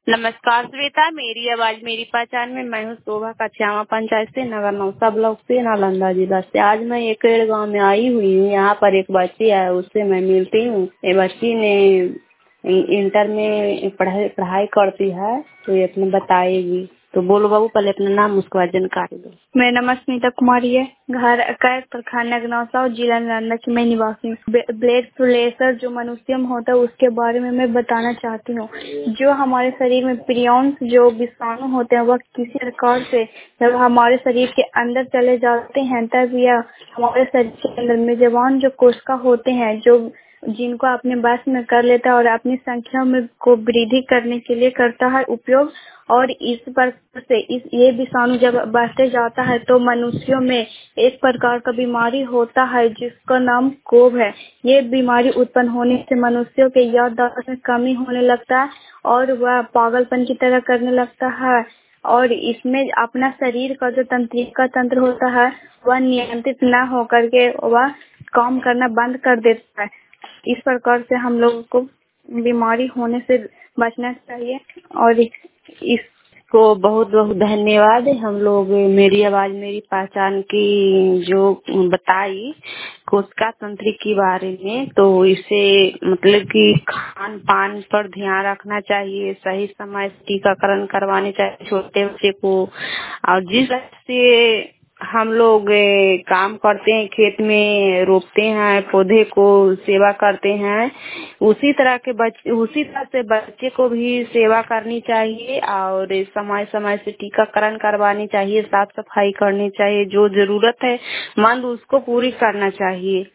नमस्कार श्वेता, मेरी आवाज मेरी पहचान में मैं हूँ शोभा कछियावा पंचायत से, नगर नौसा ब्लॉक से, नालंदा जिला से। आज मैं एकड़ गांव में आई हुई हूँ। यहाँ पर एक बच्ची है, उससे मैं मिलती हूँ। ये बच्ची ने इंटर में पढ़ाई करती है, तो ये अपने बताएगी। तो बोलो बाबू, पहले अपना नाम उसके बाद जानकारी दो। मेरा नाम स्मिता कुमारी है। घर कैद प्रखंड नगनौसा और जिला नालंदा की मैं निवासी हूँ। ब्लड प्रेशर जो मनुष्य में होता है उसके बारे में मैं बताना चाहती हूँ। जो हमारे शरीर में प्रियॉन्स जो विषाणु होते हैं वह किसी प्रकार से जब हमारे शरीर के अंदर चले जाते हैं तब यह हमारे शरीर के अंदर मेजबान जो कोशिका होते हैं जो जिनको अपने बस में कर लेता है और अपनी संख्या में को वृद्धि करने के लिए करता है उपयोग। और इस प्रकार से ये विषाणु जब बढ़ते जाता है तो मनुष्यों में एक प्रकार का बीमारी होता है जिसका नाम कोव है। ये बीमारी उत्पन्न होने से मनुष्यों के याददाश्त में कमी होने लगता है और वह पागलपन की तरह करने लगता है। और इसमें अपना शरीर का जो तंत्रिका तंत्र होता है वह नियंत्रित न होकर के वह काम करना बंद कर देता है। इस प्रकार से हम लोगों को बीमारी होने से बचना चाहिए। और इसको बहुत बहुत धन्यवाद। हम लोग मेरी आवाज मेरी पहचान की जो बताई कोशिका तंत्र के बारे में, तो इसे मतलब कि खान पान पर ध्यान रखना चाहिए, सही समय से टीकाकरण करवाने चाहिए छोटे बच्चे को। और जिस तरह से हम लोग काम करते हैं, खेत में रोपते हैं पौधे को, सेवा करते हैं, उसी तरह से बच्चे को भी सेवा करनी चाहिए और समय समय से टीकाकरण करवानी चाहिए, साफ सफाई करनी चाहिए, जो जरूरत है मंद उसको पूरी करना चाहिए।